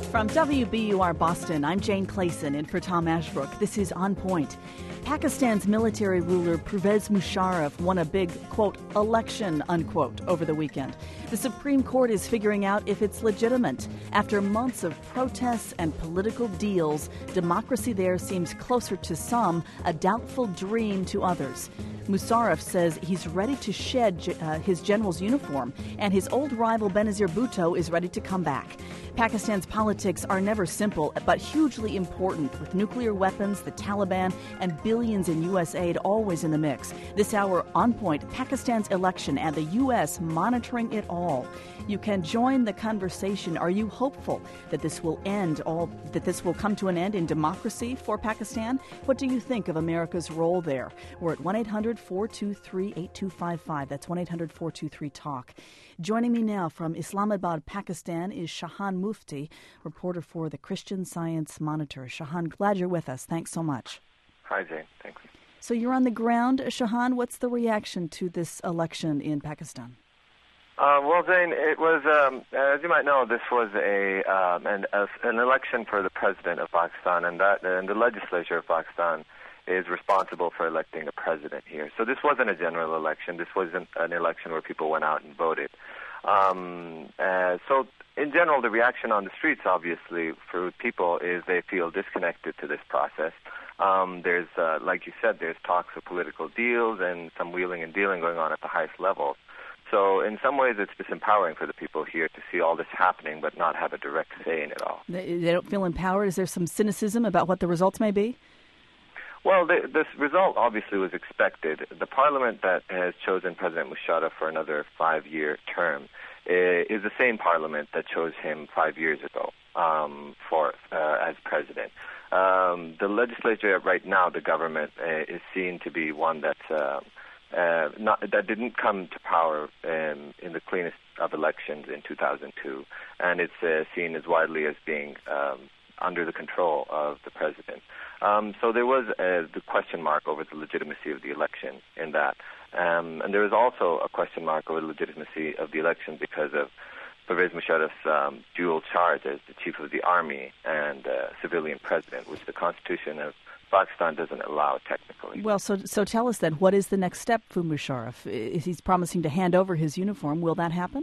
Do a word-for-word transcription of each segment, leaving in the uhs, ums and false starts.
From W B U R Boston, I'm Jane Clayson in for Tom Ashbrook. This is On Point. Pakistan's military ruler Pervez Musharraf won a big, quote, election, unquote, over the weekend. The Supreme Court is figuring out if it's legitimate. After months of protests and political deals, democracy there seems closer to some, a doubtful dream to others. Musharraf says he's ready to shed uh, his general's uniform, and his old rival Benazir Bhutto is ready to come back. Pakistan's politics are never simple, but hugely important, with nuclear weapons, the Taliban, and billions in U S aid always in the mix. This hour, On Point, Pakistan's election and the U S monitoring it all. You can join the conversation. Are you hopeful that this will end all, that this will come to an end in democracy for Pakistan? What do you think of America's role there? We're at one eight hundred four two three eight two five five. That's one eight hundred four two three talk. Joining me now from Islamabad, Pakistan, is Shahan Mufti, reporter for the Christian Science Monitor. Shahan, glad you're with us. Thanks so much. Hi, Jane. Thanks. So you're on the ground, Shahan. What's the reaction to this election in Pakistan? Uh, well, Jane, it was, um, as you might know, this was a um, an, a, an election for the president of Pakistan, and that and the legislature of Pakistan is responsible for electing a president here. So this wasn't a general election. This wasn't an election where people went out and voted. Um, uh, so in general, the reaction on the streets, obviously, for people is they feel disconnected to this process. Um, there's, uh, like you said, there's talks of political deals and some wheeling and dealing going on at the highest levels. So in some ways, it's disempowering for the people here to see all this happening but not have a direct say in it all. They, they don't feel empowered? Is there some cynicism about what the results may be? Well, the, this result obviously was expected. The parliament that has chosen President Musharraf for another five-year term uh, is the same parliament that chose him five years ago um, for uh, as president. Um, the legislature right now, the government, uh, is seen to be one that's uh, uh, not, that didn't come to power um, in the cleanest of elections in two thousand two, and it's uh, seen as widely as being um, under the control of the president. Um, so there was uh, the question mark over the legitimacy of the election in that. Um, and there was also a question mark over the legitimacy of the election because of Pervez Musharraf's um, dual charge as the chief of the army and uh, civilian president, which the Constitution of Pakistan doesn't allow technically. Well, so so tell us then, what is the next step for Musharraf? Is he's promising to hand over his uniform? Will that happen?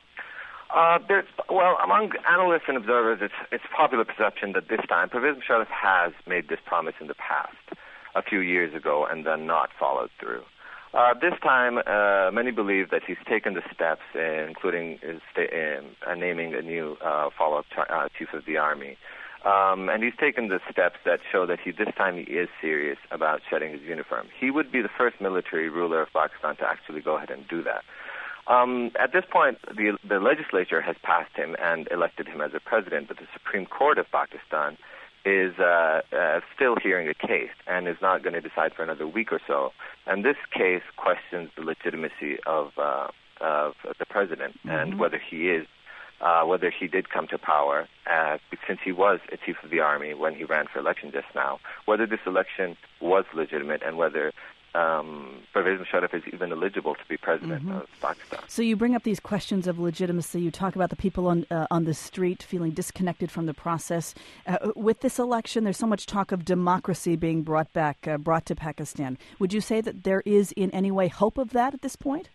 Uh, there's, well, among analysts and observers, it's, it's popular perception that this time Pervez Musharraf has made this promise in the past, a few years ago, and then not followed through. Uh, this time, uh, many believe that he's taken the steps, uh, including his sta- uh, naming a new uh, follow-up char- uh, chief of the army. Um, and he's taken the steps that show that he this time he is serious about shedding his uniform. He would be the first military ruler of Pakistan to actually go ahead and do that. Um, at this point, the, the legislature has passed him and elected him as a president, but the Supreme Court of Pakistan is uh, uh, still hearing a case and is not going to decide for another week or so. And this case questions the legitimacy of, uh, of the president mm-hmm. and whether he is, uh, whether he did come to power, uh, since he was a chief of the army when he ran for election just now, whether this election was legitimate and whether Um, Pervez Musharraf is even eligible to be president mm-hmm. of Pakistan. So you bring up these questions of legitimacy. You talk about the people on uh, on the street feeling disconnected from the process. Uh, with this election, there's so much talk of democracy being brought back, uh, brought to Pakistan. Would you say that there is in any way hope of that at this point?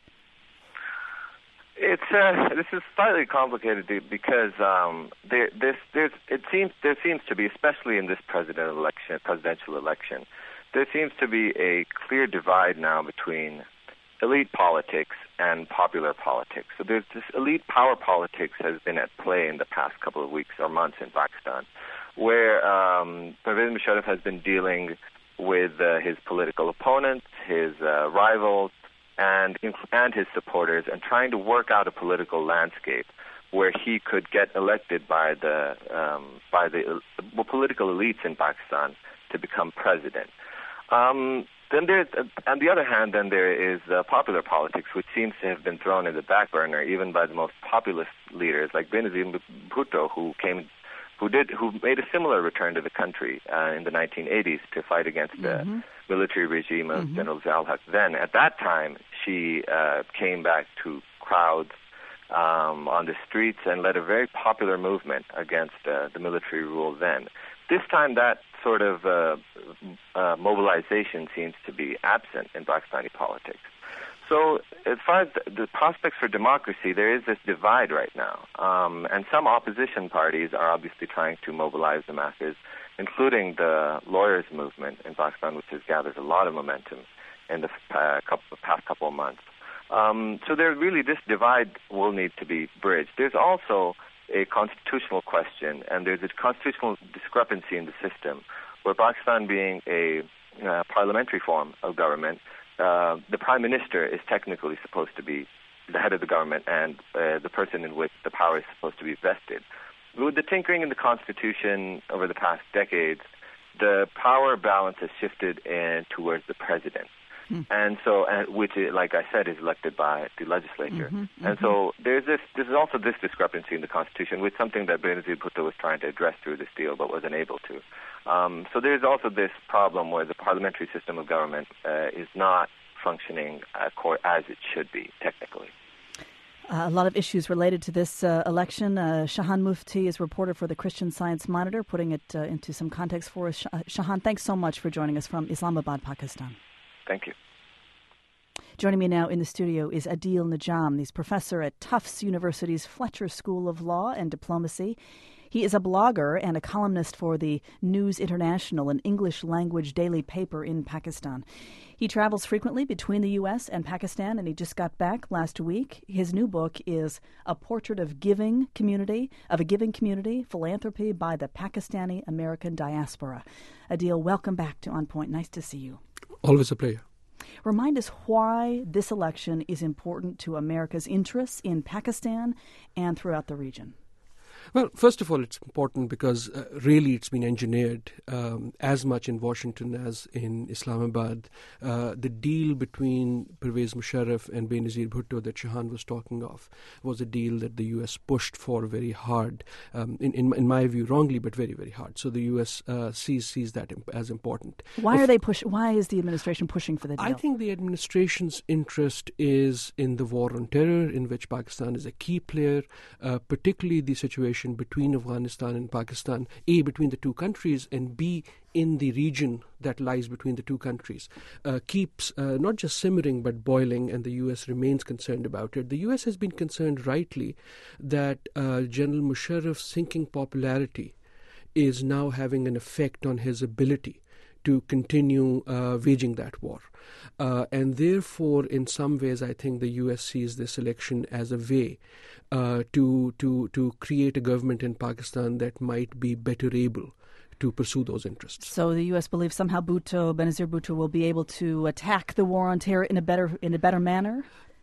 It's uh, this is slightly complicated because um, there this there's it seems there seems to be, especially in this president election, presidential election. There seems to be a clear divide now between elite politics and popular politics. So there's this elite power politics has been at play in the past couple of weeks or months in Pakistan, where um, Pervez Musharraf has been dealing with uh, his political opponents, his uh, rivals, and and his supporters, and trying to work out a political landscape where he could get elected by the um, by the uh, political elites in Pakistan to become president. Um, then there's, uh, on the other hand, then there is uh, popular politics, which seems to have been thrown in the back burner, even by the most populist leaders like Benazir Bhutto, who came, who did, who made a similar return to the country uh, in the nineteen eighties to fight against mm-hmm. the military regime of mm-hmm. General Zia-ul-Haq. Then, at that time, she uh, came back to crowds um, on the streets and led a very popular movement against uh, the military rule then. This time, that sort of uh, uh, mobilization seems to be absent in Pakistani politics. So as far as the, the prospects for democracy, there is this divide right now. Um, and some opposition parties are obviously trying to mobilize the masses, including the lawyers' movement in Pakistan, which has gathered a lot of momentum in the uh, couple, past couple of months. Um, so there really, this divide will need to be bridged. There's also a constitutional question, and there's a constitutional discrepancy in the system, where Pakistan being a uh, parliamentary form of government, uh, the prime minister is technically supposed to be the head of the government and uh, the person in which the power is supposed to be vested. With the tinkering in the constitution over the past decades, the power balance has shifted in towards the president. Mm. And so, and which, like I said, is elected by the legislature. Mm-hmm, mm-hmm. And so there's this, there's also this discrepancy in the Constitution, which is something that Benazir Bhutto was trying to address through this deal, but was unable to. Um, so there's also this problem where the parliamentary system of government uh, is not functioning uh, as it should be, technically. Uh, a lot of issues related to this uh, election. Uh, Shahan Mufti is reporter for the Christian Science Monitor, putting it uh, into some context for us. Sh- Shahan, thanks so much for joining us from Islamabad, Pakistan. Thank you. Joining me now in the studio is Adil Najam. He's professor at Tufts University's Fletcher School of Law and Diplomacy. He is a blogger and a columnist for the News International, an English-language daily paper in Pakistan. He travels frequently between the U S and Pakistan, and he just got back last week. His new book is A Portrait of Giving Community, of a Giving Community, Philanthropy by the Pakistani-American Diaspora. Adil, welcome back to On Point. Nice to see you. Always a pleasure. Remind us why this election is important to America's interests in Pakistan and throughout the region. Well, first of all, it's important because uh, really it's been engineered um, as much in Washington as in Islamabad. Uh, the deal between Pervez Musharraf and Benazir Bhutto that Shahan was talking of was a deal that the U S pushed for very hard, um, in, in in my view, wrongly, but very, very hard. So the U S uh, sees sees that imp- as important. Why of, are they push? Why is the administration pushing for the deal? I think the administration's interest is in the war on terror, in which Pakistan is a key player, uh, particularly the situation between Afghanistan and Pakistan, A, between the two countries, and B, in the region that lies between the two countries, uh, keeps uh, not just simmering but boiling, and the U S remains concerned about it. The U S has been concerned rightly that uh, General Musharraf's sinking popularity is now having an effect on his ability to continue uh, waging that war. Uh, and therefore, in some ways, I think the U S sees this election as a way uh, to, to, to create a government in Pakistan that might be better able to pursue those interests. So the U S believes somehow Bhutto, Benazir Bhutto, will be able to attack the war on terror in a better in a better manner?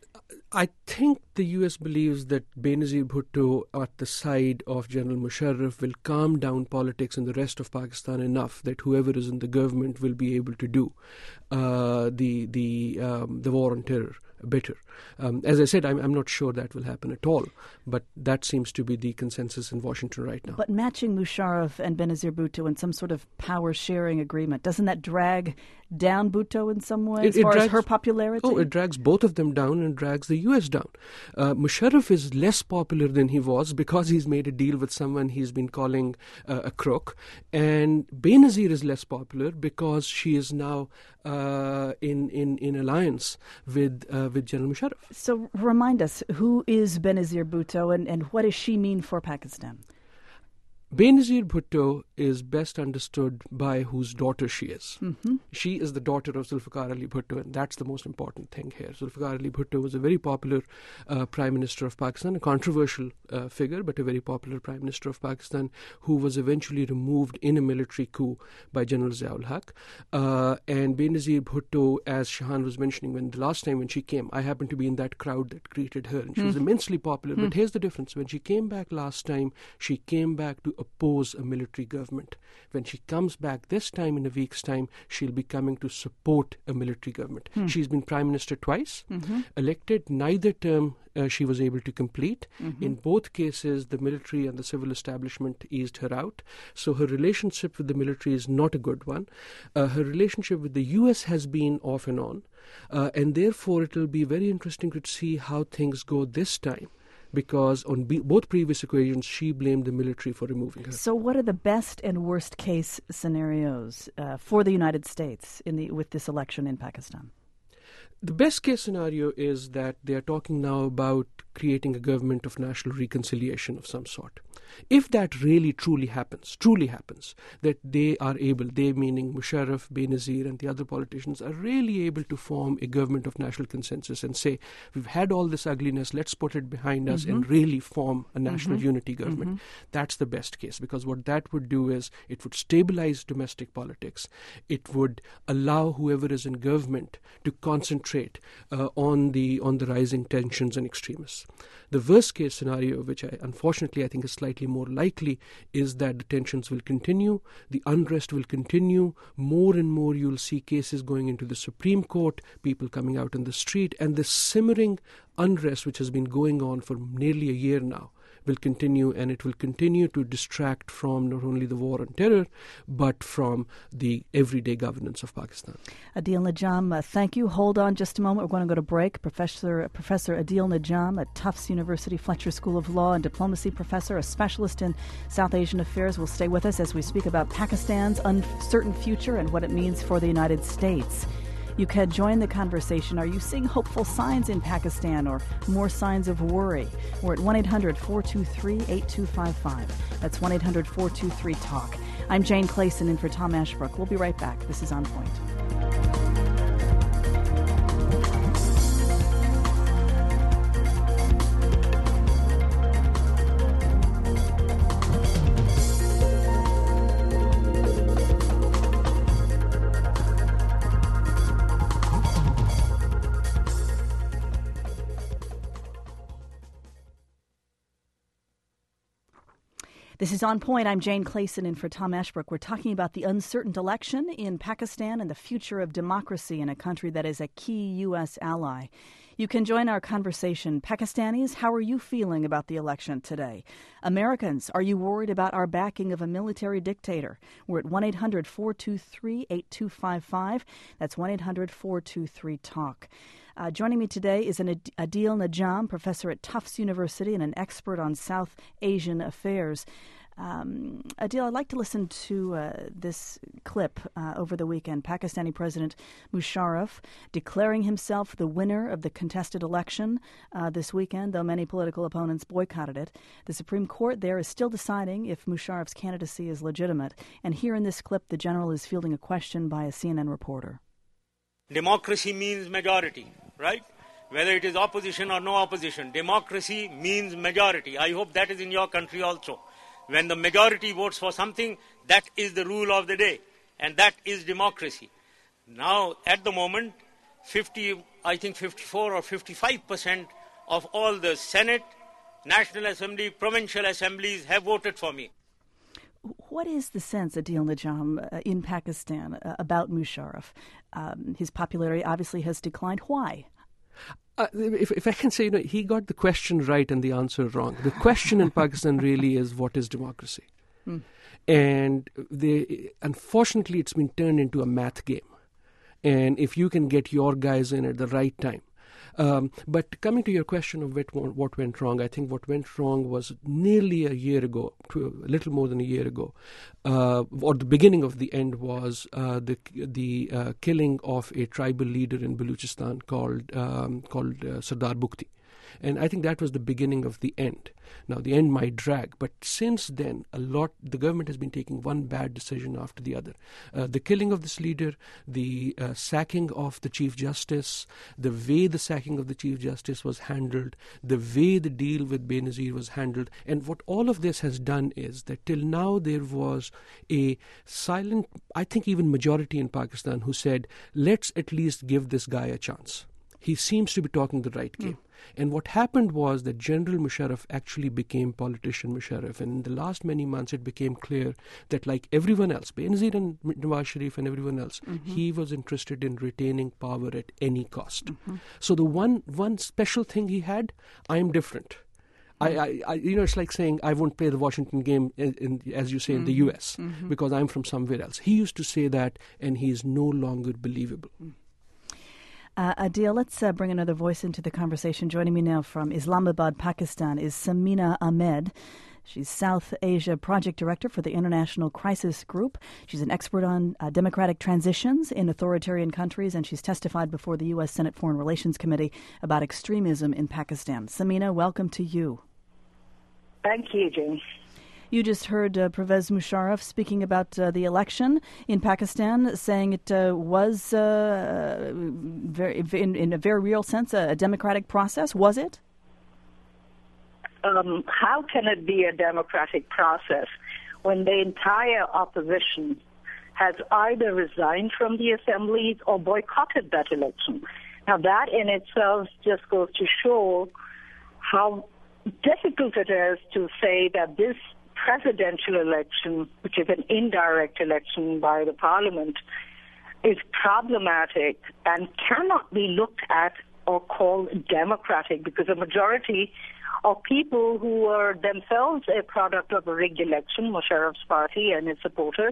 I think the U S believes that Benazir Bhutto at the side of General Musharraf will calm down politics in the rest of Pakistan enough that whoever is in the government will be able to do uh, the the um, the war on terror better. Um, as I said, I'm, I'm not sure that will happen at all, but that seems to be the consensus in Washington right now. But matching Musharraf and Benazir Bhutto in some sort of power-sharing agreement, doesn't that drag down Bhutto in some way, it, as far drags, as her popularity? Oh, it drags both of them down and drags the U S down. Uh, Musharraf is less popular than he was because he's made a deal with someone he's been calling uh, a crook, and Benazir is less popular because she is now uh, in, in, in alliance with uh, with General Musharraf. So remind us, who is Benazir Bhutto and, and what does she mean for Pakistan? Benazir Bhutto is best understood by whose daughter she is. Mm-hmm. She is the daughter of Zulfikar Ali Bhutto, and that's the most important thing here. Zulfikar Ali Bhutto was a very popular uh, Prime Minister of Pakistan, a controversial uh, figure, but a very popular Prime Minister of Pakistan, who was eventually removed in a military coup by General Ziaul Haq. Uh, and Benazir Bhutto, as Shahan was mentioning, when the last time when she came, I happened to be in that crowd that greeted her, and she mm. was immensely popular. Mm. But here's the difference. When she came back last time, she came back to oppose a military government. When she comes back this time in a week's time, she'll be coming to support a military government. Hmm. She's been Prime Minister twice, mm-hmm. elected. Neither term uh, she was able to complete. Mm-hmm. In both cases, the military and the civil establishment eased her out. So her relationship with the military is not a good one. Uh, her relationship with the U S has been off and on. Uh, and therefore, it will be very interesting to see how things go this time. because on be- both previous occasions she blamed the military for removing her. So what are the best and worst case scenarios uh, for the United States in the with this election in Pakistan? The best case scenario is that they are talking now about creating a government of national reconciliation of some sort. If that really truly happens, truly happens, that they are able, they meaning Musharraf, Benazir and the other politicians are really able to form a government of national consensus and say, we've had all this ugliness, let's put it behind us mm-hmm. and really form a national mm-hmm. unity government. Mm-hmm. That's the best case, because what that would do is it would stabilize domestic politics. It would allow whoever is in government to concentrate uh, on the on the rising tensions and extremists. The worst case scenario, which I, unfortunately I think is slightly more likely, is that the tensions will continue, the unrest will continue, more and more you'll see cases going into the Supreme Court, people coming out in the street, and this simmering unrest which has been going on for nearly a year now will continue, and it will continue to distract from not only the war on terror, but from the everyday governance of Pakistan. Adil Najam, uh, thank you. Hold on just a moment. We're going to go to break. Professor Professor Adil Najam at Tufts University Fletcher School of Law and Diplomacy Professor, a specialist in South Asian affairs, will stay with us as we speak about Pakistan's uncertain future and what it means for the United States. You can join the conversation. Are you seeing hopeful signs in Pakistan or more signs of worry? We're at one eight hundred four two three eight two five five. That's one eight hundred four two three talk. I'm Jane Clayson in for Tom Ashbrook. We'll be right back. This is On Point. This is On Point. I'm Jane Clayson in for Tom Ashbrook. We're talking about the uncertain election in Pakistan and the future of democracy in a country that is a key U S ally. You can join our conversation. Pakistanis, how are you feeling about the election today? Americans, are you worried about our backing of a military dictator? We're at one eight hundred four two three eight two five five. That's one eight hundred four two three talk. Uh, joining me today is an Ad- Adil Najam, professor at Tufts University and an expert on South Asian affairs. Um, Adil, I'd like to listen to uh, this clip uh, over the weekend. Pakistani President Musharraf declaring himself the winner of the contested election uh, this weekend, though many political opponents boycotted it. The Supreme Court there is still deciding if Musharraf's candidacy is legitimate. And here in this clip, the general is fielding a question by a C N N reporter. Democracy means majority, right? Whether it is opposition or no opposition, democracy means majority. I hope that is in your country also. When the majority votes for something, that is the rule of the day, and that is democracy. Now, at the moment, fifty, I think fifty-four or fifty-five percent of all the Senate, National Assembly, provincial assemblies have voted for me. What is the sense, Adil Najam, uh, in Pakistan uh, about Musharraf? Um, his popularity obviously has declined. Why? Uh, if, if I can say, you know, he got the question right and the answer wrong. The question in Pakistan really is, what is democracy? Mm. And they, unfortunately, it's been turned into a math game. And if you can get your guys in at the right time. Um, but coming to your question of what went wrong, I think what went wrong was nearly a year ago, to a little more than a year ago, uh, or the beginning of the end was uh, the the uh, killing of a tribal leader in Baluchistan called um, called uh, Sardar Bukti. And I think that was the beginning of the end. Now, the end might drag, but since then, a lot, the government has been taking one bad decision after the other. Uh, the killing of this leader, the uh, sacking of the Chief Justice, the way the sacking of the Chief Justice was handled, the way the deal with Benazir was handled. And what all of this has done is that till now there was a silent, I think even majority in Pakistan who said, let's at least give this guy a chance. He seems to be talking the right game. Mm. And what happened was that General Musharraf actually became politician Musharraf. And in the last many months, it became clear that like everyone else, Benazir and Nawaz Sharif and everyone else, mm-hmm. he was interested in retaining power at any cost. Mm-hmm. So the one one special thing he had, I am different. I, I, I, you know, it's like saying I won't play the Washington game, in, in, as you say, mm-hmm. in the U S mm-hmm. because I'm from somewhere else. He used to say that, and he is no longer believable. Mm. Uh, Adil, let's uh, bring another voice into the conversation. Joining me now from Islamabad, Pakistan, is Samina Ahmed. She's South Asia Project Director for the International Crisis Group. She's an expert on uh, democratic transitions in authoritarian countries, and she's testified before the U S Senate Foreign Relations Committee about extremism in Pakistan. Samina, welcome to you. Thank you, Jane. You just heard uh, Pervez Musharraf speaking about uh, the election in Pakistan, saying it uh, was, uh, very, in, in a very real sense, a, a democratic process. Was it? Um, how can it be a democratic process when the entire opposition has either resigned from the assemblies or boycotted that election? Now, that in itself just goes to show how difficult it is to say that this presidential election, which is an indirect election by the parliament, is problematic and cannot be looked at or called democratic, because a majority of people who were themselves a product of a rigged election, Musharraf's party and his supporters,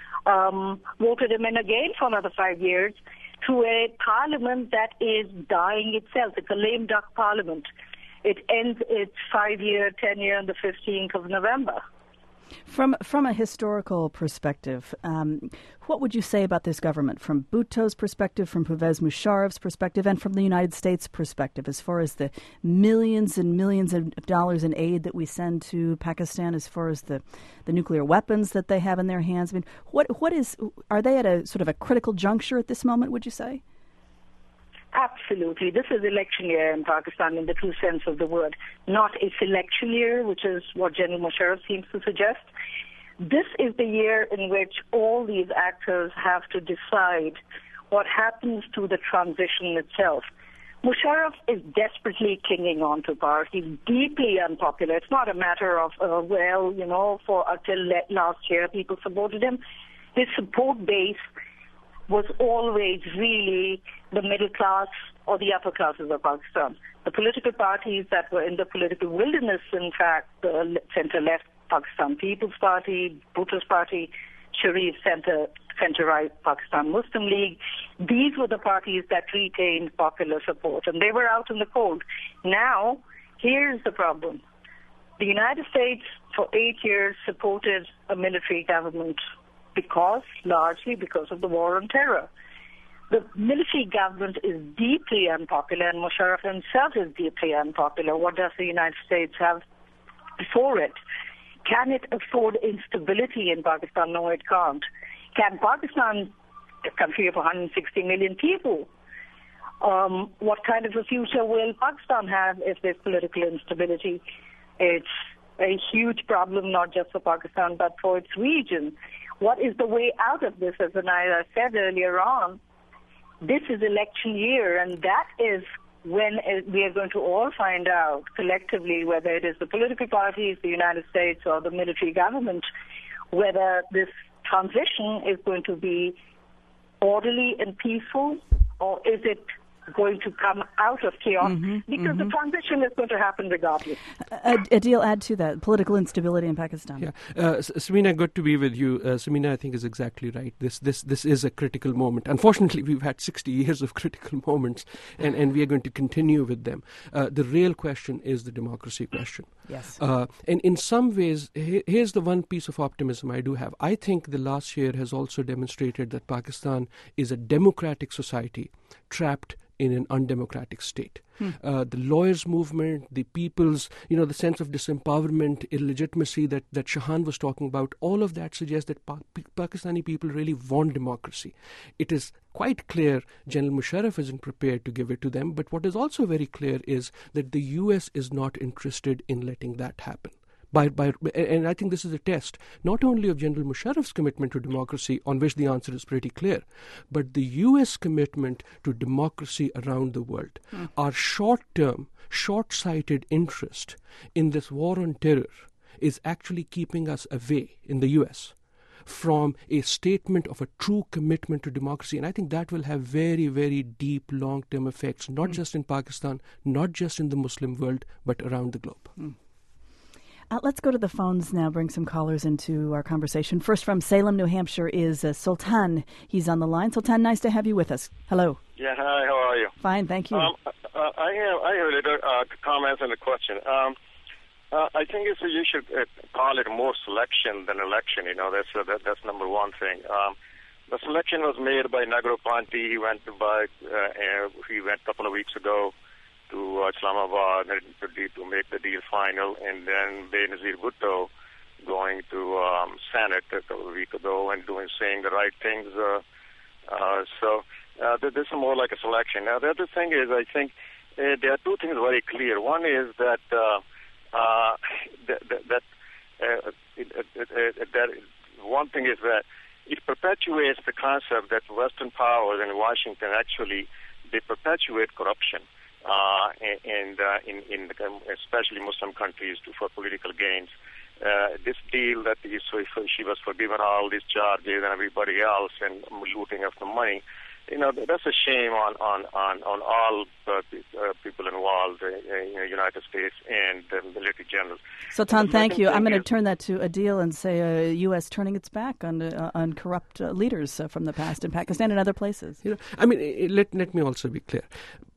um, voted him in again for another five years through a parliament that is dying itself. It's a lame duck parliament. It ends its five-year tenure on the fifteenth of November. From from a historical perspective, um, what would you say about this government, from Bhutto's perspective, from Pervez Musharraf's perspective, and from the United States' perspective, as far as the millions and millions of dollars in aid that we send to Pakistan, as far as the, the nuclear weapons that they have in their hands? I mean, what what is are they at a sort of a critical juncture at this moment, would you say? Absolutely. This is election year in Pakistan in the true sense of the word, not a selection year, which is what General Musharraf seems to suggest. This is the year in which all these actors have to decide what happens to the transition itself. Musharraf is desperately clinging on to power. He's deeply unpopular. It's not a matter of, uh, well, you know, for until last year people supported him. His support base was always really the middle class or the upper classes of Pakistan. The political parties that were in the political wilderness, in fact, the center-left Pakistan People's Party, Bhutto's party, Sharif Center, center-right Pakistan Muslim League, these were the parties that retained popular support, and they were out in the cold. Now, here's the problem. The United States, for eight years, supported a military government because, largely because of the war on terror. The military government is deeply unpopular, and Musharraf himself is deeply unpopular. What does the United States have before it? Can it afford instability in Pakistan? No, it can't. Can Pakistan, a country of one hundred sixty million people, um, what kind of a future will Pakistan have if there's political instability? It's a huge problem, not just for Pakistan, but for its region. What is the way out of this? As I said earlier on, this is election year, and that is when we are going to all find out collectively, whether it is the political parties, the United States, or the military government, whether this transition is going to be orderly and peaceful, or is it going to come out of chaos, mm-hmm, because mm-hmm. the transition is going to happen regardless. Uh, Adil, add to that, political instability in Pakistan. Yeah, uh, Samina, good to be with you. Uh, Samina, I think, is exactly right. This this this is a critical moment. Unfortunately, we've had sixty years of critical moments, and, and we are going to continue with them. Uh, the real question is the democracy question. Yes. Uh, and in some ways, he, here's the one piece of optimism I do have. I think the last year has also demonstrated that Pakistan is a democratic society trapped in an undemocratic state. Hmm. Uh, the lawyers' movement, the people's, you know, the sense of disempowerment, illegitimacy that, that Shahan was talking about, all of that suggests that pa- Pakistani people really want democracy. It is quite clear General Musharraf isn't prepared to give it to them, but what is also very clear is that the U S is not interested in letting that happen. By, by, and I think this is a test, not only of General Musharraf's commitment to democracy, on which the answer is pretty clear, but the U S commitment to democracy around the world. Mm. Our short-term, short-sighted interest in this war on terror is actually keeping us away in the U S from a statement of a true commitment to democracy. And I think that will have very, very deep long-term effects, not mm. just in Pakistan, not just in the Muslim world, but around the globe. Mm. Uh, let's go to the phones now, bring some callers into our conversation. First from Salem, New Hampshire is uh, Sultan. He's on the line. Sultan, nice to have you with us. Hello. Yeah, hi, how are you? Fine, thank you. Um, uh, I have I have a little uh, comments and a question. Um, uh, I think it's, you should uh, call it more selection than election. You know, that's uh, that, that's number one thing. Um, the selection was made by Negroponte. He went to by uh, uh, he went a couple of weeks ago to uh, Islamabad to, to make the deal final, and then Benazir Bhutto going to um, Senate a couple of weeks ago and doing saying the right things. Uh, uh, so. Uh, this is more like a selection. Now, the other thing is, I think uh, there are two things very clear. One is that uh, uh, that, that, uh, it, it, it, that one thing is that it perpetuates the concept that Western powers in Washington actually they perpetuate corruption, uh, and uh, in, in the, especially Muslim countries to, for political gains. Uh, this deal that is, so she was forgiven all these charges and everybody else and looting of the money. You know, that's a shame on on on, on all uh, uh, people involved uh, in the United States and the military generals. Sultan, thank you. I'm going to turn that to Adil and say uh, U S turning its back on uh, on corrupt uh, leaders uh, from the past in Pakistan and other places. You know, I mean, let let me also be clear.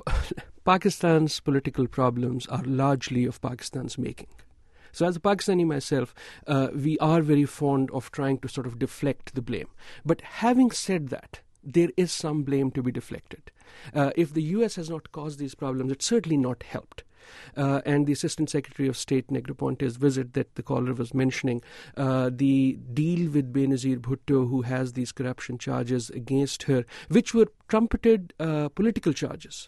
Pakistan's political problems are largely of Pakistan's making. So as a Pakistani myself, uh, we are very fond of trying to sort of deflect the blame. But having said that, there is some blame to be deflected. Uh, if the U S has not caused these problems, it's certainly not helped. Uh, and the Assistant Secretary of State, Negroponte's visit that the caller was mentioning, uh, the deal with Benazir Bhutto, who has these corruption charges against her, which were trumpeted uh, political charges.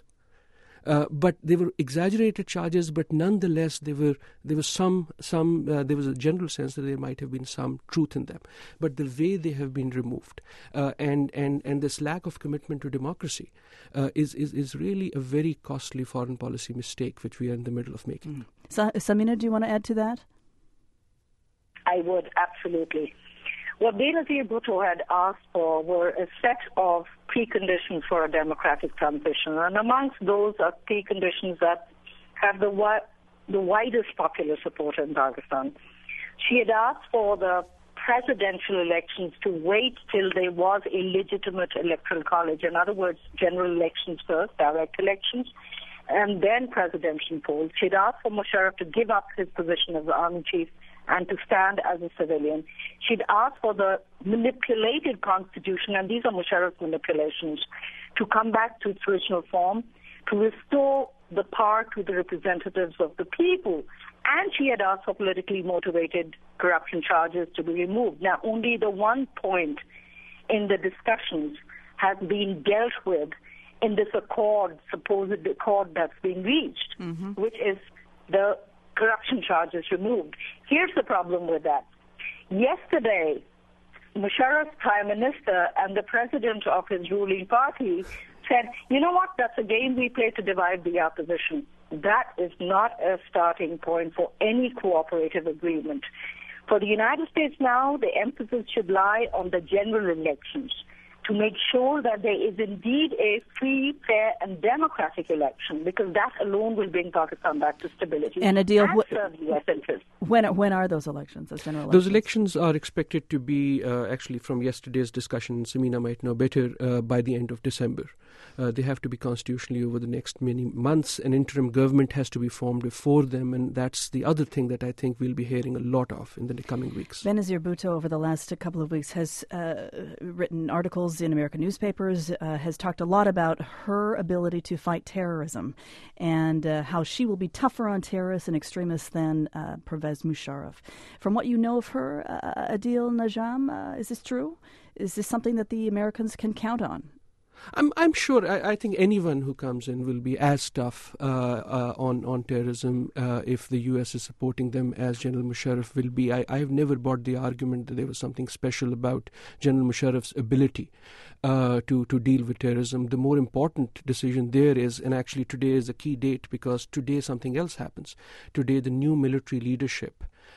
Uh, but they were exaggerated charges, but nonetheless there were there was some some uh, there was a general sense that there might have been some truth in them. But the way they have been removed, uh, and and and this lack of commitment to democracy, uh, is is is really a very costly foreign policy mistake which we are in the middle of making. Mm. So, Samina, do you want to add to that? I would, absolutely. What Benazir Bhutto had asked for were a set of preconditions for a democratic transition, and amongst those are preconditions that have the wi- the widest popular support in Pakistan. She had asked for the presidential elections to wait till there was a legitimate electoral college. In other words, general elections first, direct elections, and then presidential polls. She'd asked for Musharraf to give up his position as the army chief and to stand as a civilian. She'd asked for the manipulated constitution, and these are Musharraf's manipulations, to come back to its original form, to restore the power to the representatives of the people. And she had asked for politically motivated corruption charges to be removed. Now, only the one point in the discussions has been dealt with in this accord, supposed accord that's been reached, mm-hmm. which is the corruption charges removed. Here's the problem with that. Yesterday, Musharraf's prime minister and the president of his ruling party said, you know what, that's a game we play to divide the opposition. That is not a starting point for any cooperative agreement. For the United States now, the emphasis should lie on the general elections to make sure that there is indeed a free, fair, and democratic election, because that alone will bring Pakistan back to stability and, Adil, and wh- serve U S interests. When, when are those elections, those general elections? Those elections are expected to be, uh, actually from yesterday's discussion, Samina might know better, uh, by the end of December. Uh, they have to be constitutionally over the next many months. An interim government has to be formed before them, and that's the other thing that I think we'll be hearing a lot of in the coming weeks. Benazir Bhutto, over the last couple of weeks, has uh, written articles in American newspapers, uh, has talked a lot about her ability to fight terrorism and uh, how she will be tougher on terrorists and extremists than uh, Pervez Musharraf. From what you know of her, uh, Adil Najam, uh, is this true? Is this something that the Americans can count on? I'm I'm sure. I, I think anyone who comes in will be as tough uh, uh, on on terrorism uh, if the U S is supporting them as General Musharraf will be. I have never bought the argument that there was something special about General Musharraf's ability uh, to to deal with terrorism. The more important decision there is, and actually today is a key date because today something else happens. Today the new military leadership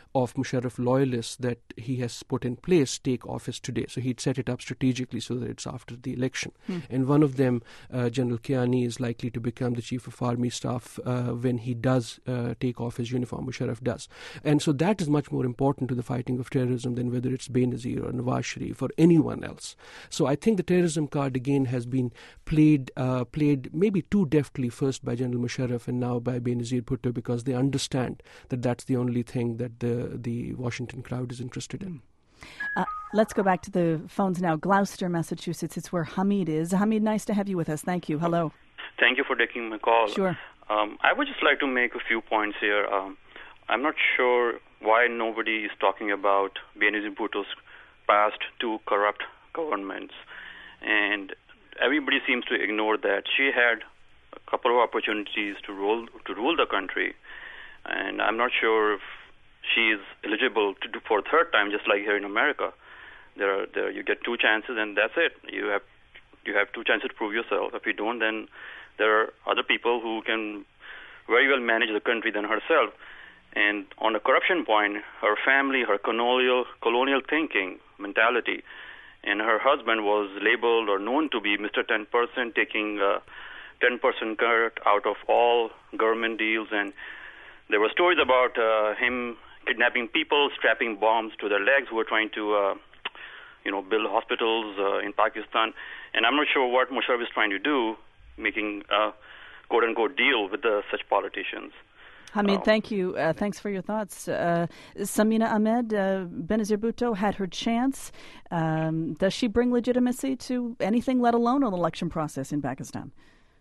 of Musharraf loyalists that he has put in place take office today. So he'd set it up strategically so that it's after the election. Hmm. And one of them, uh, General Kiani, is likely to become the Chief of Army Staff uh, when he does uh, take off his uniform, Musharraf does. And so that is much more important to the fighting of terrorism than whether it's Benazir or Nawaz Sharif or anyone else. So I think the terrorism card again has been played uh, played maybe too deftly, first by General Musharraf and now by Benazir Bhutto, because they understand that that's the only thing that the, the Washington crowd is interested in. Uh, let's go back to the phones now. Gloucester, Massachusetts, it's where Hamid is. Hamid, nice to have you with us. Thank you. Hello. Thank you for taking my call. Sure. Um, I would just like to make a few points here. Um, I'm not sure why nobody is talking about Benazir Bhutto's past two corrupt governments. And everybody seems to ignore that. She had a couple of opportunities to rule to rule the country, and I'm not sure if she is eligible to do for a third time, just like here in America. There are there you get two chances, and that's it. You have you have two chances to prove yourself. If you don't, then there are other people who can very well manage the country than herself. And on the corruption point, her family, her colonial colonial thinking mentality, and her husband was labeled or known to be Mister ten percent, taking uh, ten percent cut out of all government deals. And there were stories about uh, him kidnapping people, strapping bombs to their legs, who were trying to, uh, you know, build hospitals uh, in Pakistan. And I'm not sure what Musharraf is trying to do, making a quote-unquote deal with the, such politicians. Hamid, thank you. Uh, thanks for your thoughts. Uh, Samina Ahmed, uh, Benazir Bhutto had her chance. Um, does she bring legitimacy to anything, let alone an election process in Pakistan?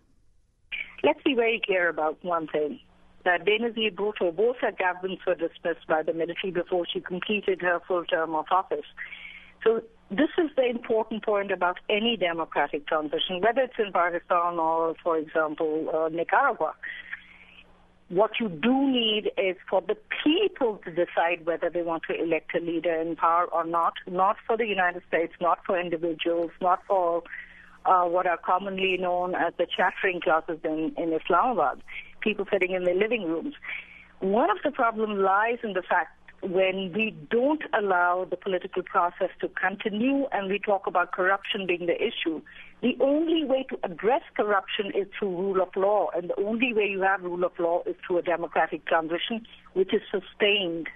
Let's be very clear about one thing. That Benazir Bhutto, both her governments were dismissed by the military before she completed her full term of office. So this is the important point about any democratic transition, whether it's in Pakistan or, for example, uh, Nicaragua. What you do need is for the people to decide whether they want to elect a leader in power or not, not for the United States, not for individuals, not for uh, what are commonly known as the chattering classes in, in Islamabad, people sitting in their living rooms. One of the problems lies in the fact when we don't allow the political process to continue and we talk about corruption being the issue, the only way to address corruption is through rule of law, and the only way you have rule of law is through a democratic transition, which is sustained.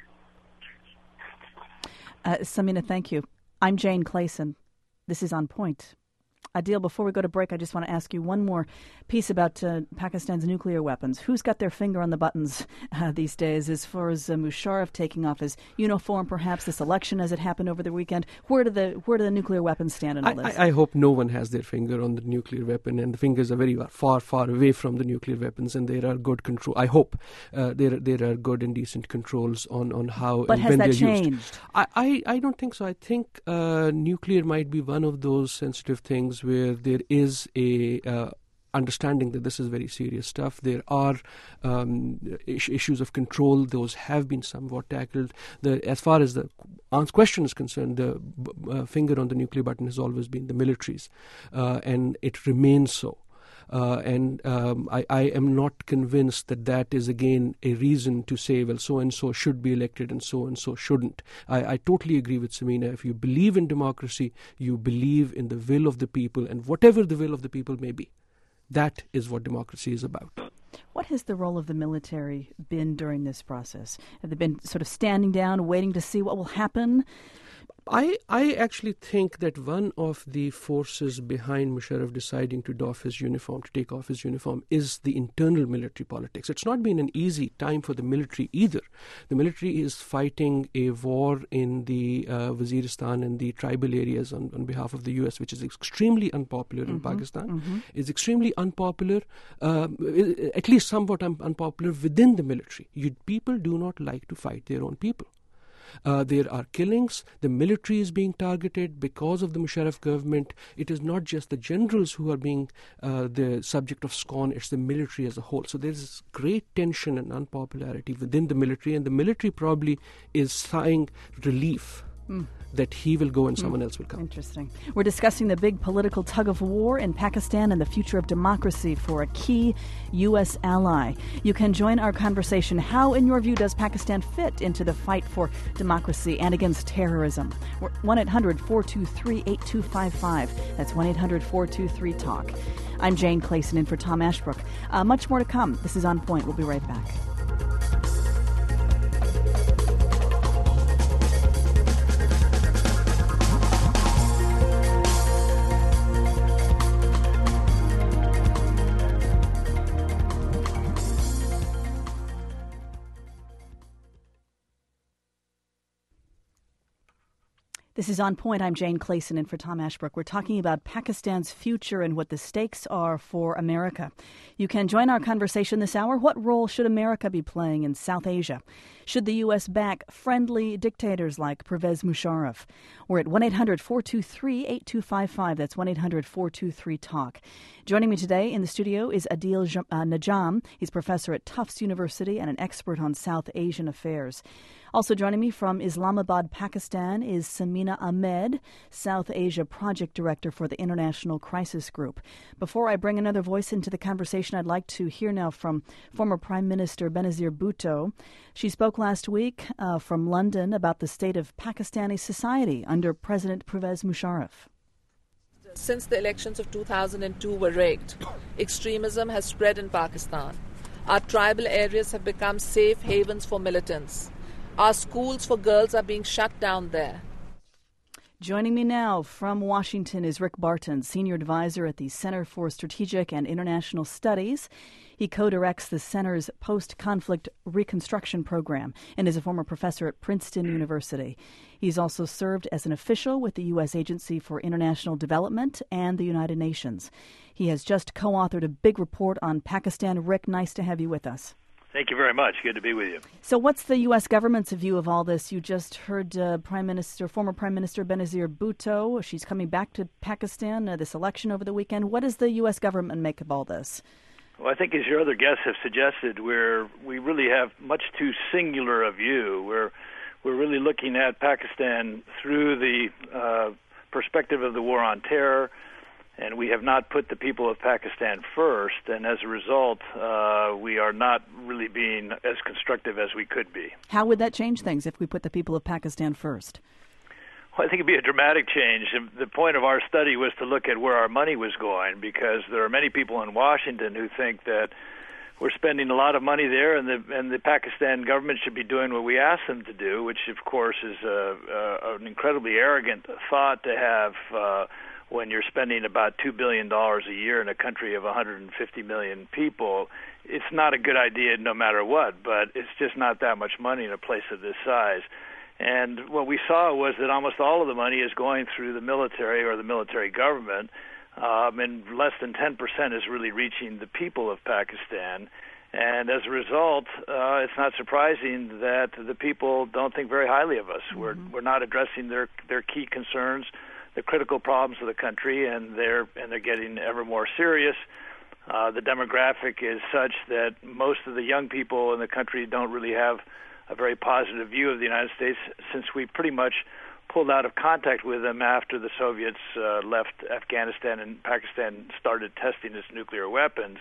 Uh, Samina, thank you. I'm Jane Clayson. This is On Point. Adil, before we go to break, I just want to ask you one more piece about uh, Pakistan's nuclear weapons. Who's got their finger on the buttons uh, these days as far as uh, Musharraf taking off his uniform, perhaps this election as it happened over the weekend? Where do the where do the nuclear weapons stand in all I, this? I, I hope no one has their finger on the nuclear weapon, and the fingers are very far, far away from the nuclear weapons, and there are good control. I hope uh, there there are good and decent controls on, on how but and has when that they're changed? used. I, I, I don't think so. I think uh, nuclear might be one of those sensitive things where there is a uh, understanding that this is very serious stuff. There are um, is- issues of control. Those have been somewhat tackled. The, as far as the question is concerned, the uh, finger on the nuclear button has always been the military's, uh, and it remains so. Uh, and um, I, I am not convinced that that is, again, a reason to say, well, so-and-so should be elected and so-and-so shouldn't. I, I totally agree with Samina. If you believe in democracy, you believe in the will of the people, and whatever the will of the people may be. That is what democracy is about. What has the role of the military been during this process? Have they been sort of standing down, waiting to see what will happen? I, I actually think that one of the forces behind Musharraf deciding to doff his uniform, to take off his uniform, is the internal military politics. It's not been an easy time for the military either. The military is fighting a war in the uh, Waziristan and the tribal areas on, on behalf of the U S, which is extremely unpopular mm-hmm. in Pakistan. Mm-hmm. It's extremely unpopular, uh, at least somewhat un- unpopular within the military. You, people do not like to fight their own people. Uh, there are killings. The military is being targeted because of the Musharraf government. It is not just the generals who are being uh, the subject of scorn, it's the military as a whole. So there's great tension and unpopularity within the military, and the military probably is sighing relief mm. that he will go and someone mm. else will come. Interesting. We're discussing the big political tug-of-war in Pakistan and the future of democracy for a key U S ally. You can join our conversation. How, in your view, does Pakistan fit into the fight for democracy and against terrorism? We're one eight hundred four two three eight two five five. That's one eight hundred four two three talk. I'm Jane Clayson in for Tom Ashbrook. Uh, much more to come. This is On Point. We'll be right back. This is On Point. I'm Jane Clayson in for Tom Ashbrook. We're talking about Pakistan's future and what the stakes are for America. You can join our conversation this hour. What role should America be playing in South Asia? Should the U S back friendly dictators like Pervez Musharraf? We're at one eight hundred four two three eight two five five. That's one eight hundred four two three talk. Joining me today in the studio is Adil Najam. He's professor at Tufts University and an expert on South Asian affairs. Also joining me from Islamabad, Pakistan, is Samina Ahmed, South Asia Project Director for the International Crisis Group. Before I bring another voice into the conversation, I'd like to hear now from former Prime Minister Benazir Bhutto. She spoke last week uh, from London about the state of Pakistani society under President Pervez Musharraf. Since the elections of two thousand two were rigged, extremism has spread in Pakistan. Our tribal areas have become safe havens for militants. Our schools for girls are being shut down there. Joining me now from Washington is Rick Barton, Senior Advisor at the Center for Strategic and International Studies. He co-directs the center's post-conflict reconstruction program and is a former professor at Princeton University. He's also served as an official with the U S Agency for International Development and the United Nations. He has just co-authored a big report on Pakistan. Rick, nice to have you with us. Thank you very much. Good to be with you. So what's the U S government's view of all this? You just heard uh, Prime Minister, former Prime Minister Benazir Bhutto. She's coming back to Pakistan, uh, this election over the weekend. What does the U S government make of all this? Well, I think as your other guests have suggested, we're, we really have much too singular a view. We're, we're really looking at Pakistan through the uh, perspective of the war on terror, and we have not put the people of Pakistan first, and as a result, uh, we are not really being as constructive as we could be. How would that change things if we put the people of Pakistan first? Well, I think it'd be a dramatic change. The point of our study was to look at where our money was going, because there are many people in Washington who think that we're spending a lot of money there, and the and the Pakistan government should be doing what we ask them to do, which, of course, is a, a, an incredibly arrogant thought to have uh, when you're spending about two billion dollars a year in a country of one hundred fifty million people. It's not a good idea no matter what, but it's just not that much money in a place of this size. And what we saw was that almost all of the money is going through the military or the military government, um, and less than ten percent is really reaching the people of Pakistan. And as a result, uh, it's not surprising that the people don't think very highly of us. Mm-hmm. We're we're not addressing their their key concerns, the critical problems of the country, and they're and they're getting ever more serious. Uh, the demographic is such that most of the young people in the country don't really have a very positive view of the United States, since we pretty much pulled out of contact with them after the Soviets uh, left Afghanistan and Pakistan started testing its nuclear weapons.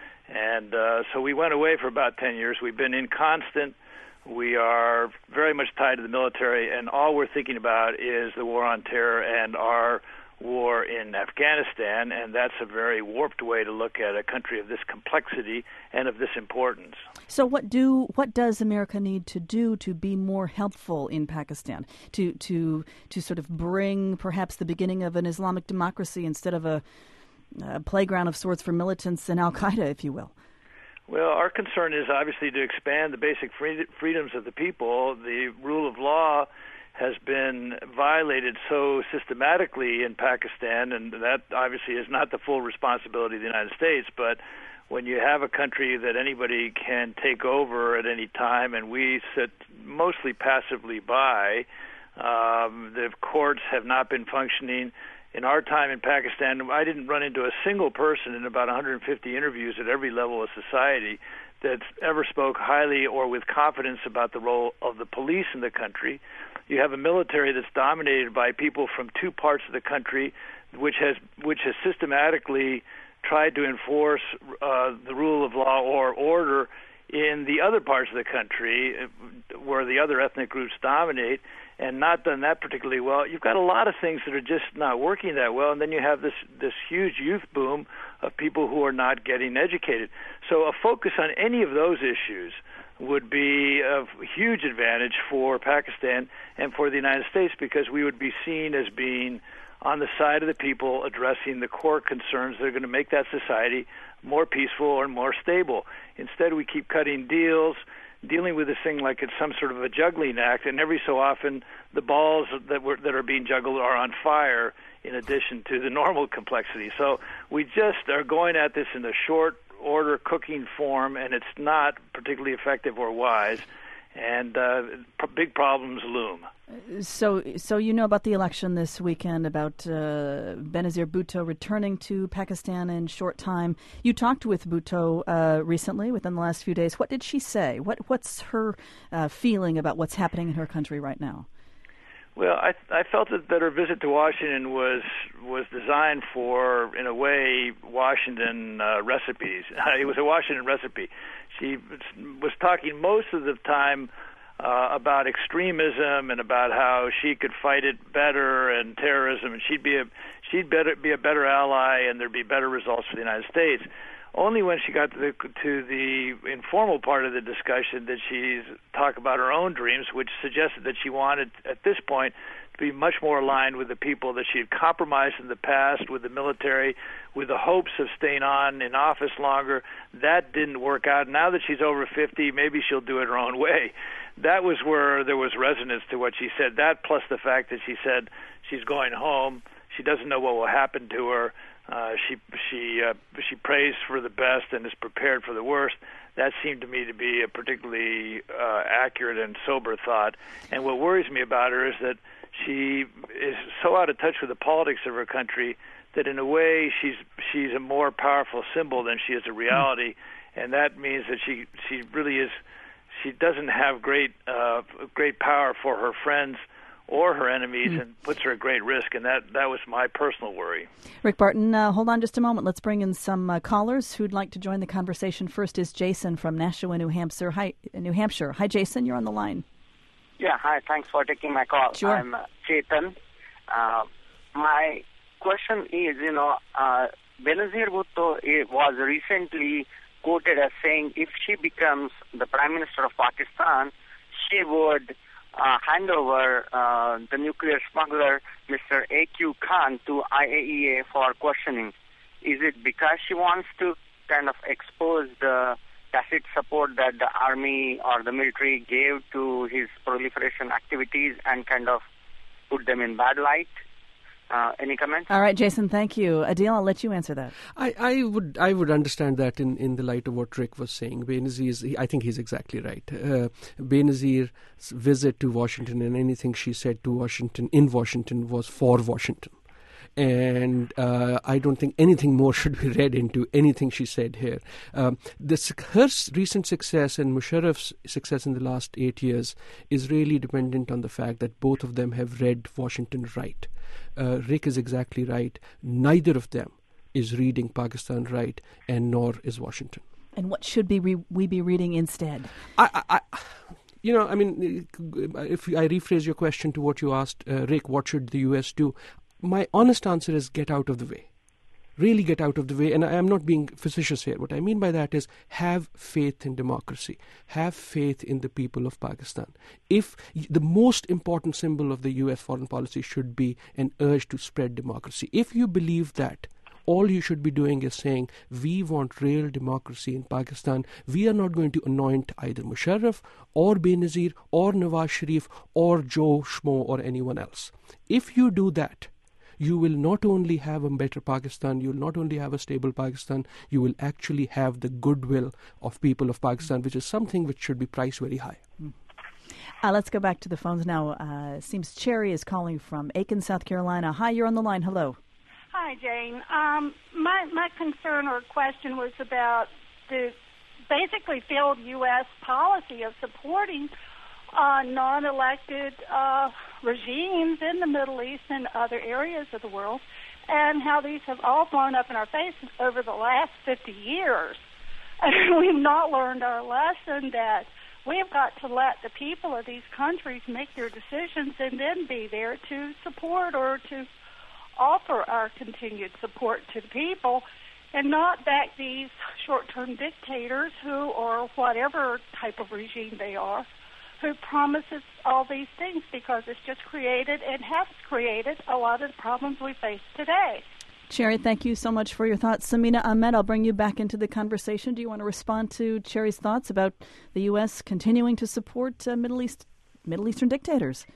And uh, so we went away for about ten years. We've been inconstant. We are very much tied to the military, and all we're thinking about is the war on terror and our war in Afghanistan, and that's a very warped way to look at a country of this complexity and of this importance. So what do what does America need to do to be more helpful in Pakistan, to to to sort of bring perhaps the beginning of an Islamic democracy instead of a, a playground of sorts for militants and Al-Qaeda, if you will? Well, our concern is obviously to expand the basic free- freedoms of the people. The rule of law has been violated so systematically in Pakistan, and that obviously is not the full responsibility of the United States, but when you have a country that anybody can take over at any time, and we sit mostly passively by, um, the courts have not been functioning. In our time in Pakistan, I didn't run into a single person in about one hundred fifty interviews at every level of society that's ever spoke highly or with confidence about the role of the police in the country. You have a military that's dominated by people from two parts of the country, which has which has systematically tried to enforce uh, the rule of law or order in the other parts of the country where the other ethnic groups dominate, and not done that particularly well. You've got a lot of things that are just not working that well, and then you have this this huge youth boom of people who are not getting educated. So a focus on any of those issues would be of huge advantage for Pakistan and for the United States, because we would be seen as being on the side of the people addressing the core concerns that are going to make that society more peaceful and more stable. Instead, we keep cutting deals, dealing with this thing like it's some sort of a juggling act, and every so often the balls that were that are being juggled are on fire in addition to the normal complexity. So we just are going at this in a short order cooking form, and it's not particularly effective or wise, and uh, p- big problems loom. So, so you know about the election this weekend, about uh, Benazir Bhutto returning to Pakistan in short time. You talked with Bhutto uh, recently, within the last few days. What did she say? What What's her uh, feeling about what's happening in her country right now? Well, I I felt that, that her visit to Washington was was designed for, in a way, Washington uh, recipes. It was a Washington recipe. She was talking most of the time uh, about extremism and about how she could fight it better and terrorism, and she'd be a she'd better be a better ally, and there'd be better results for the United States. Only when she got to the, to the informal part of the discussion did she talk about her own dreams, which suggested that she wanted, at this point, to be much more aligned with the people that she had compromised in the past with the military, with the hopes of staying on in office longer. That didn't work out. Now that she's over fifty, maybe she'll do it her own way. That was where there was resonance to what she said. That plus the fact that she said she's going home. She doesn't know what will happen to her. Uh, she she uh, she prays for the best and is prepared for the worst. That seemed to me to be a particularly uh, accurate and sober thought. And what worries me about her is that she is so out of touch with the politics of her country that in a way she's she's a more powerful symbol than she is a reality, and that means that she she really is she doesn't have great uh, great power for her friends or her enemies, mm. and puts her at great risk, and that, that was my personal worry. Rick Barton, uh, hold on just a moment. Let's bring in some uh, callers who'd like to join the conversation. First is Jason from Nashua, New Hampshire. Hi, New Hampshire. Hi, Jason. You're on the line. Yeah, hi. Thanks for taking my call. Sure. I'm uh, Chetan. Uh, my question is, you know, uh, Benazir Bhutto was recently quoted as saying if she becomes the Prime Minister of Pakistan, she would Uh, hand over uh, the nuclear smuggler, Mister A Q Khan, to I A E A for questioning. Is it because she wants to kind of expose the tacit support that the army or the military gave to his proliferation activities and kind of put them in bad light? Uh, any comments? All right, Jason, thank you. Adil, I'll let you answer that. I, I would I would understand that in, in the light of what Rick was saying. Benazir is, I think he's exactly right. Uh, Benazir's visit to Washington and anything she said to Washington in Washington was for Washington. And uh, I don't think anything more should be read into anything she said here. Um, this, her recent success and Musharraf's success in the last eight years is really dependent on the fact that both of them have read Washington right. Uh, Rick is exactly right. Neither of them is reading Pakistan right, and nor is Washington. And what should be re- we be reading instead? I, I, I, you know, I mean, if I rephrase your question to what you asked, uh, Rick, what should the U S do? My honest answer is get out of the way. Really get out of the way. And I am not being facetious here. What I mean by that is have faith in democracy. Have faith in the people of Pakistan. If the most important symbol of the U S foreign policy should be an urge to spread democracy. If you believe that, all you should be doing is saying, we want real democracy in Pakistan. We are not going to anoint either Musharraf or Benazir or Nawaz Sharif or Joe Schmo or anyone else. If you do that, you will not only have a better Pakistan, you will not only have a stable Pakistan, you will actually have the goodwill of people of Pakistan, which is something which should be priced very high. Mm. Uh, let's go back to the phones now. Uh, seems Cherry is calling from Aiken, South Carolina. Hi, you're on the line. Hello. Hi, Jane. Um, my my concern or question was about the basically failed U S policy of supporting uh, non-elected uh, regimes in the Middle East and other areas of the world, and how these have all blown up in our faces over the last fifty years. And we've not learned our lesson that we've got to let the people of these countries make their decisions and then be there to support or to offer our continued support to the people, and not back these short-term dictators who, or whatever type of regime they are, who promises all these things, because it's just created and has created a lot of the problems we face today. Cherry, thank you so much for your thoughts. Samina Ahmed, I'll bring you back into the conversation. Do you want to respond to Cherry's thoughts about the U S continuing to support uh, Middle East, Middle Eastern dictators?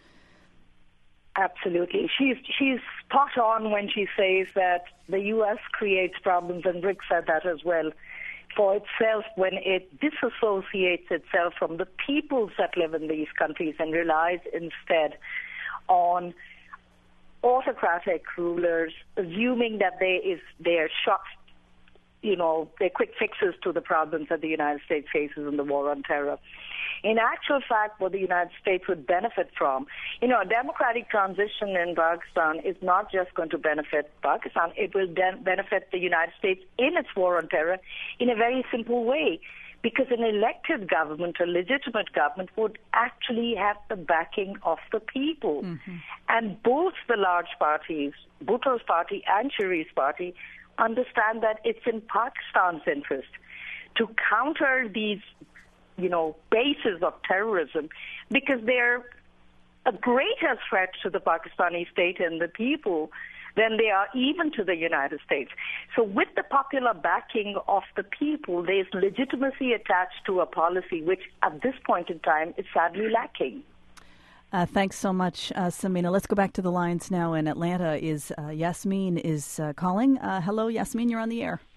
Absolutely. She's she's spot on when she says that the U S creates problems, and Rick said that as well, for itself when it disassociates itself from the peoples that live in these countries and relies instead on autocratic rulers, assuming that there is their short, you know, their quick fixes to the problems that the United States faces in the war on terror. In actual fact, what the United States would benefit from, you know, a democratic transition in Pakistan is not just going to benefit Pakistan, it will de- benefit the United States in its war on terror in a very simple way. Because an elected government, a legitimate government, would actually have the backing of the people. Mm-hmm. And both the large parties, Bhutto's party and Sharif's party, understand that it's in Pakistan's interest to counter these, you know, bases of terrorism, because they're a greater threat to the Pakistani state and the people than they are even to the United States. So with the popular backing of the people, there's legitimacy attached to a policy which at this point in time is sadly lacking. Uh, thanks so much, uh, Samina. Let's go back to the lines now. In Atlanta, is uh, Yasmin is uh, calling. Uh, hello, Yasmin, you're on the air.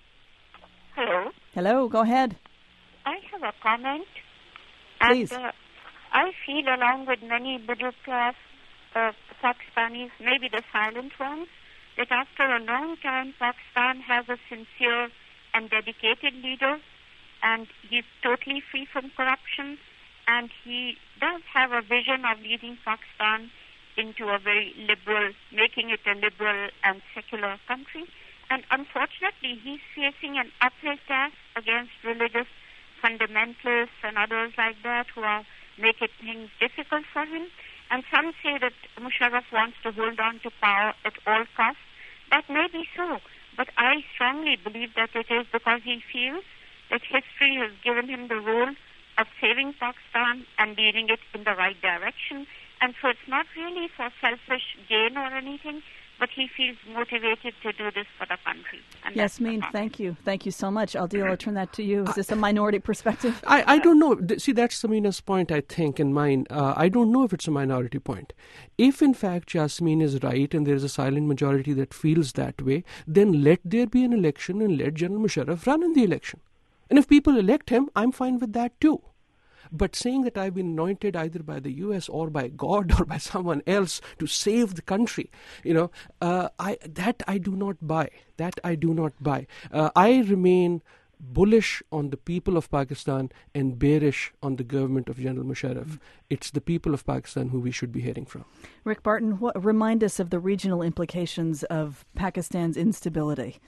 Hello. Hello, go ahead. I have a comment. Please. And, uh, I feel, along with many middle class uh, Pakistanis, maybe the silent ones, that after a long time Pakistan has a sincere and dedicated leader, and he's totally free from corruption, and he does have a vision of leading Pakistan into a very liberal, making it a liberal and secular country. And unfortunately, he's facing an uphill task against religious fundamentalists and others like that who are making things difficult for him. And some say that Musharraf wants to hold on to power at all costs. That may be so, but I strongly believe that it is because he feels that history has given him the role of saving Pakistan and leading it in the right direction. And so it's not really for selfish gain or anything, but he feels motivated to do this for the country. And Yasmin, thank you. Thank you so much. Aldil, I'll turn that to you. Is this a minority perspective? I, I don't know. See, that's Samina's point, I think, and mine. Uh, I don't know if it's a minority point. If, in fact, Yasmin is right and there is a silent majority that feels that way, then let there be an election and let General Musharraf run in the election. And if people elect him, I'm fine with that too. But saying that I've been anointed either by the U S or by God or by someone else to save the country, you know, uh, I that I do not buy. That I do not buy. Uh, I remain bullish on the people of Pakistan and bearish on the government of General Musharraf. Mm-hmm. It's the people of Pakistan who we should be hearing from. Rick Barton, what, remind us of the regional implications of Pakistan's instability.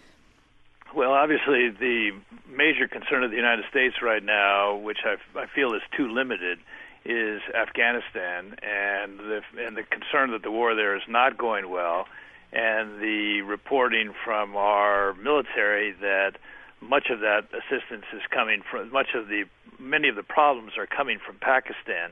Well, obviously, the major concern of the United States right now, which I, I feel is too limited, is Afghanistan, and the, and the concern that the war there is not going well, and the reporting from our military that much of that assistance is coming from, much of the, many of the problems are coming from Pakistan.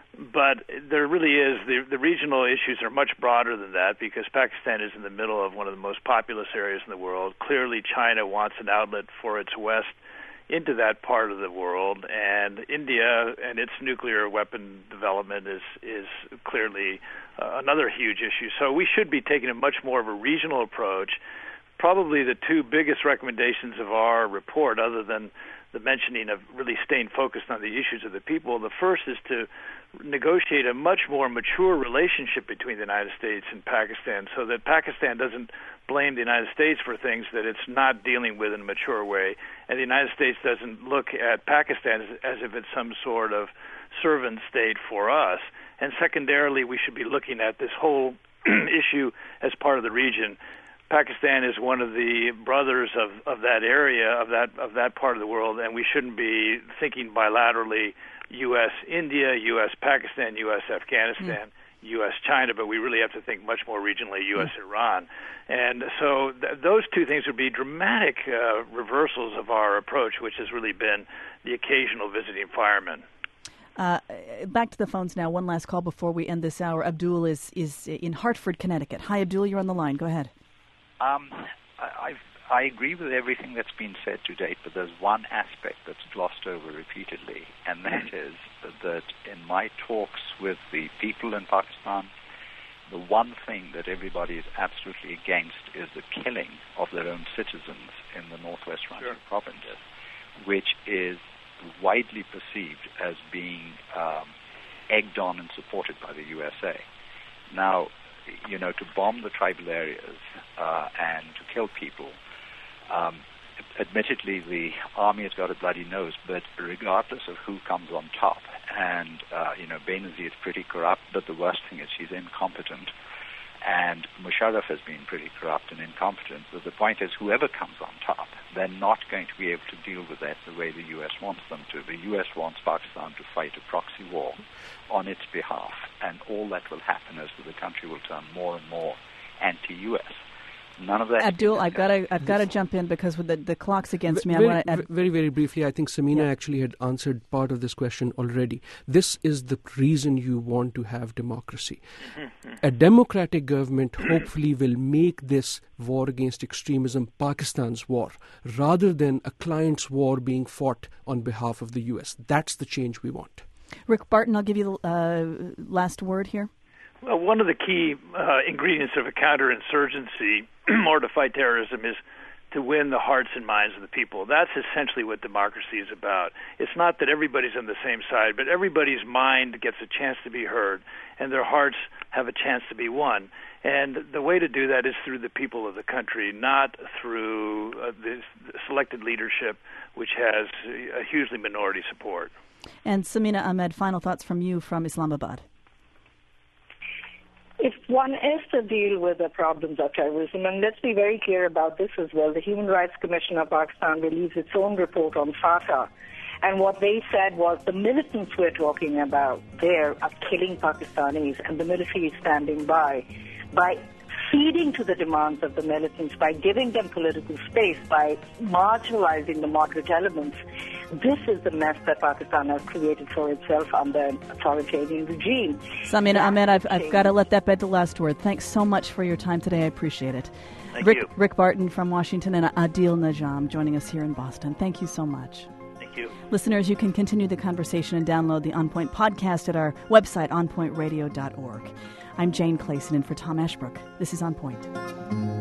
But there really is, the, the regional issues are much broader than that, because Pakistan is in the middle of one of the most populous areas in the world. Clearly, China wants an outlet for its west into that part of the world, and India and its nuclear weapon development is, is clearly uh, another huge issue. So we should be taking a much more of a regional approach. Probably the two biggest recommendations of our report, other than the mentioning of really staying focused on the issues of the people, the first is to negotiate a much more mature relationship between the United States and Pakistan, so that Pakistan doesn't blame the United States for things that it's not dealing with in a mature way, and the United States doesn't look at Pakistan as, as if it's some sort of servant state for us. And secondarily, we should be looking at this whole issue as part of the region. Pakistan is one of the brothers of, of that area, of that of that part of the world, and we shouldn't be thinking bilaterally U S India, U S Pakistan, U S Afghanistan, mm. U S China, but we really have to think much more regionally U S Mm. Iran. And so th- those two things would be dramatic uh, reversals of our approach, which has really been the occasional visiting fireman. Uh, back to the phones now. One last call before we end this hour. Abdul is, is in Hartford, Connecticut. Hi, Abdul, you're on the line. Go ahead. Um, I, I agree with everything that's been said to date, but there's one aspect that's glossed over repeatedly, and that is that in my talks with the people in Pakistan, the one thing that everybody is absolutely against is the killing of their own citizens in the northwest Ranchi sure. province, which is widely perceived as being um, egged on and supported by the U S A. Now, you know, to bomb the tribal areas uh, and to kill people, um, admittedly the army has got a bloody nose, but regardless of who comes on top, and, uh, you know, Benazir is pretty corrupt, but the worst thing is she's incompetent, and Musharraf has been pretty corrupt and incompetent, but the point is whoever comes on top, they're not going to be able to deal with that the way the U S wants them to. The U S wants Pakistan to fight a proxy war on its behalf, and all that will happen is that the country will turn more and more anti-U S. None of that. Abdul, I've got to, I've got to jump in because with the, the clock's against me. Very, I want to add... very, very briefly, I think Samina yeah. actually had answered part of this question already. This is the reason you want to have democracy. A democratic government hopefully will make this war against extremism Pakistan's war, rather than a client's war being fought on behalf of the U S. That's the change we want. Rick Barton, I'll give you the uh, last word here. Well, one of the key uh, ingredients of a counterinsurgency or to fight terrorism is to win the hearts and minds of the people. That's essentially what democracy is about. It's not that everybody's on the same side, but everybody's mind gets a chance to be heard, and their hearts have a chance to be won. And the way to do that is through the people of the country, not through uh, this selected leadership, which has a hugely minority support. And Samina Ahmed, final thoughts from you from Islamabad. If one is to deal with the problems of terrorism, and let's be very clear about this as well, the Human Rights Commission of Pakistan released its own report on FATA, and what they said was the militants we're talking about there are killing Pakistanis, and the military is standing by. By feeding to the demands of the militants, by giving them political space, by marginalizing the moderate elements, this is the mess that Pakistan has created for itself under an authoritarian regime. Samina Ahmed, I've, I've got to let that be the last word. Thanks so much for your time today. I appreciate it. Thank Rick, you. Rick Barton from Washington and Adil Najam joining us here in Boston. Thank you so much. Thank you. Listeners, you can continue the conversation and download the On Point podcast at our website, on point radio dot org. I'm Jane Clayson in for Tom Ashbrook. This is On Point.